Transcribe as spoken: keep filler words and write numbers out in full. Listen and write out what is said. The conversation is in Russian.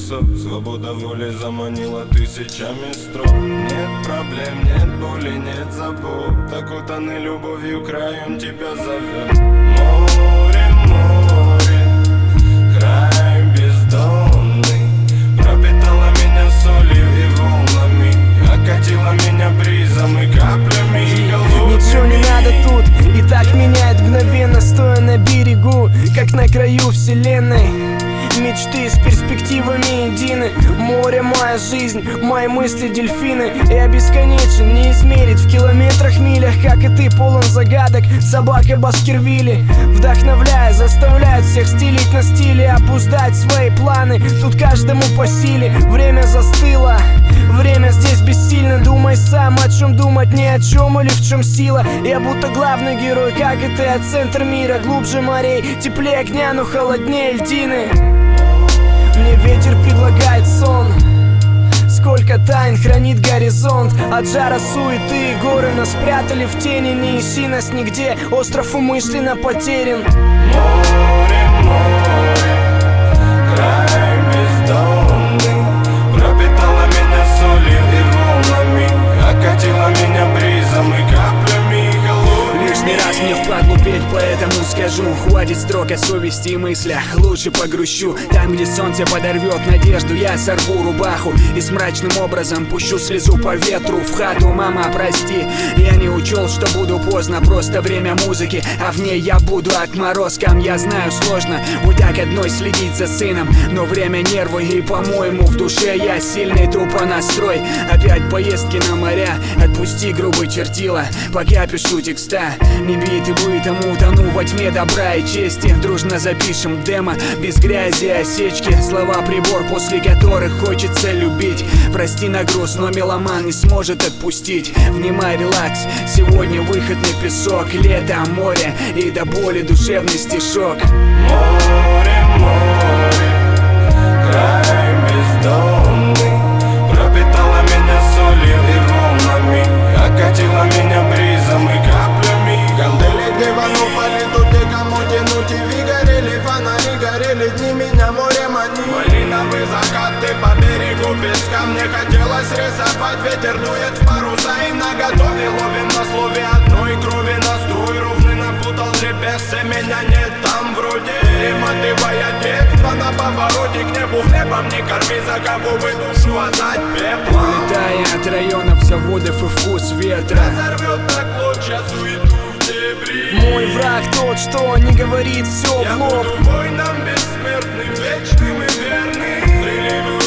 песок. Свобода воли заманила тысячами строк. Нет проблем, нет боли, нет забот. Так утоны любовью, краем тебя зовет. Море, море, край бездонный, пропитала меня солью и волнами, окатила меня бризом и каплями, и голубыми. Ничего не надо тут, и так меняет мгновенно, стоя на берегу, как на краю вселенной. Мечты с перспективами едины. Море — моя жизнь, мои мысли — дельфины. Я бесконечен, не измерить в километрах, милях. Как и ты, полон загадок, собака Баскервилли. Вдохновляя, заставляет всех стелить на стиле, обуздать свои планы, тут каждому по силе. Время застыло, время здесь бессильно. Думай сам, о чем думать, ни о чем или в чем сила. Я будто главный герой, как и ты, а центр мира. Глубже морей, теплее огня, но холоднее льдины. Мне ветер предлагает сон. Сколько тайн хранит горизонт. От жара суеты горы нас спрятали в тени. Не ищи нас нигде, остров умышленно потерян. Море, море, край бездонный, пропитала меня солью и волнами, окатила меня бризом и каплями, и голубыми. Лишний раз мне впадлу петь, поэтому скажу: хватит строк о совести и мыслях, лучше погрущу. Там, где солнце подорвет надежду, я сорву рубаху и с мрачным образом пущу слезу по ветру в хату. Мама, прости, я не учел, что буду поздно, просто время музыки, а в ней я буду отморозком. Я знаю, сложно вот так одной следить за сыном, но время нервы, и, по-моему, в душе я сильный тупо настрой. Опять поездки на моря, отпусти грубый чертила, пока пишу текста. Не биты бытом, утону во тьме добра и чести. Дружно запишем демо, без грязи и осечки. Слова прибор, после которых хочется любить. Прости на груз, но меломан не сможет отпустить. Внимай, релакс, сегодня выход на песок. Лето, море и до боли душевный стишок. Море, море, край бездонный, пропитала меня солью и волнами, окатила меня бризом и каплями. Кандели дивану политу, кому тянуть, и ви горели фонари, горели дни, меня море манит. Малиновый закат, ты по берегу песка, мне хотелось рисовать. Ветер дует в паруса и наготове, ловим на слове одной крови. Настрой ровный напутал джи-пи-эс, меня нет там вроде. Перематывая детство на повороте к небу, хлебом не корми, за кого вы душу отдать пеплом. Улетая от районов, заводов и вкус ветра, разорвет на клочья суету в дебри. мой враг тот, что не говорит все Я в лоб. буду воином бессмертным, вечным и верным. Приливы